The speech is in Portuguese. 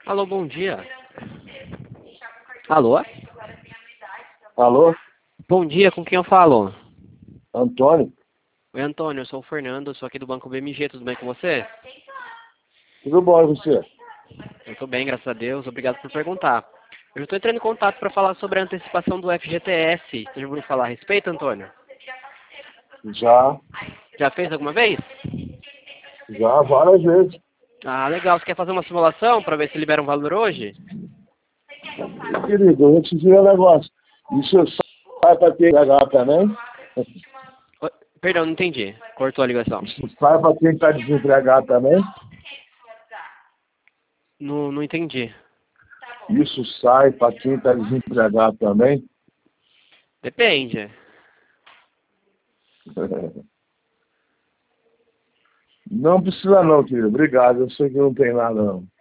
Alô, bom dia. Alô? Alô? Bom dia, com quem eu falo? Antônio? Oi, Antônio, eu sou o Fernando, sou aqui do Banco BMG, tudo bem com você? Tudo bom e você? Eu tô bem, graças a Deus, obrigado por perguntar. Eu estou entrando em contato para falar sobre a antecipação do FGTS. Você já ouviu falar a respeito, Antônio? Já Já fez alguma vez? várias vezes. Ah, legal. Você quer fazer uma simulação para ver se libera um valor hoje? Querido, eu vou te dizer um negócio. Isso sai para quem pagar também? Oi, perdão, não entendi. Cortou a ligação. Isso sai para quem está desempregado também? Não entendi. Isso sai para quem está desempregado também? Depende. Não precisa não, querido. Obrigado. Eu sei que não tem nada não.